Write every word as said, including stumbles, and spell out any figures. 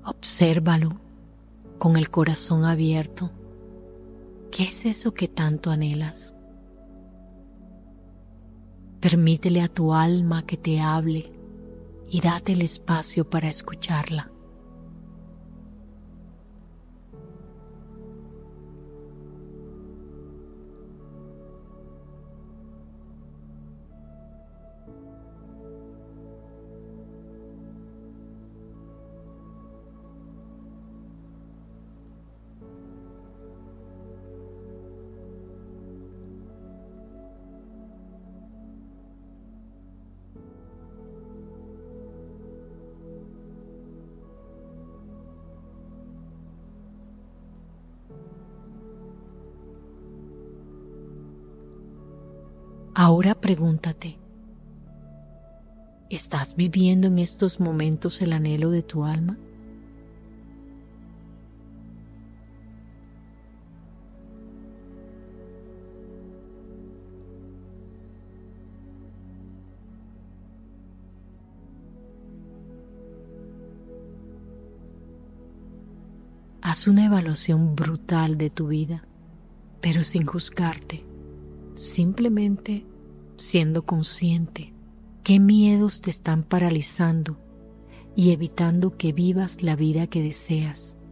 Obsérvalo con el corazón abierto. ¿Qué es eso que tanto anhelas? Permítele a tu alma que te hable y date el espacio para escucharla. Ahora pregúntate, ¿estás viviendo en estos momentos el anhelo de tu alma? Haz una evaluación brutal de tu vida, pero sin juzgarte. Simplemente siendo consciente qué miedos te están paralizando y evitando que vivas la vida que deseas.